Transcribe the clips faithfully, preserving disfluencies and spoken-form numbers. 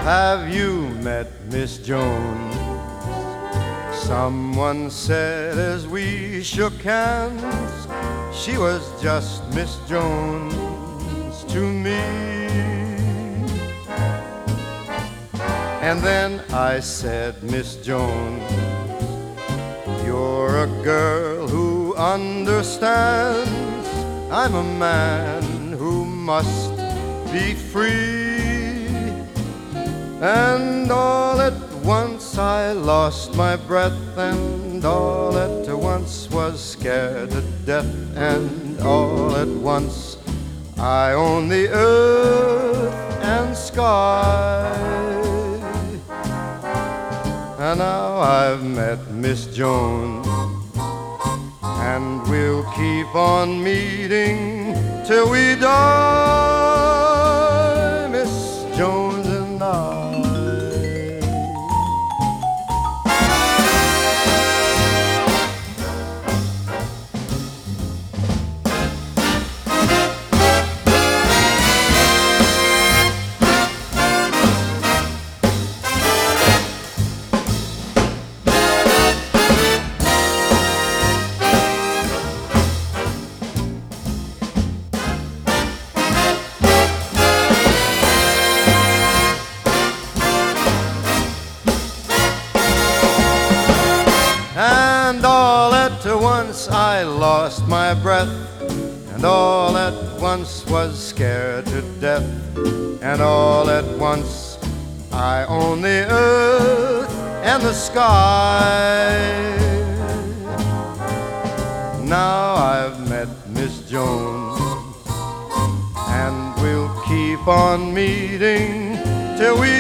Have you met Miss Jones? Someone said as we shook hands, she was just Miss Jones to me. And then I said, Miss Jones, you're a girl who understands I'm a man who must be free. And all at once I lost my breath, and all at once was scared to death, and all at once I own the earth and sky. And now I've met Miss Jones, and we'll keep on meeting till we die, Miss Jones and I. And all at once I lost my breath, and all at once was scared to death, and all at once I own the earth and the sky. Now I've met Miss Jones, and we'll keep on meeting till we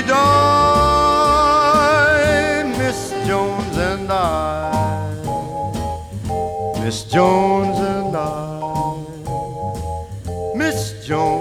die, Miss Jones and I. Miss Jones and I, Miss Jones.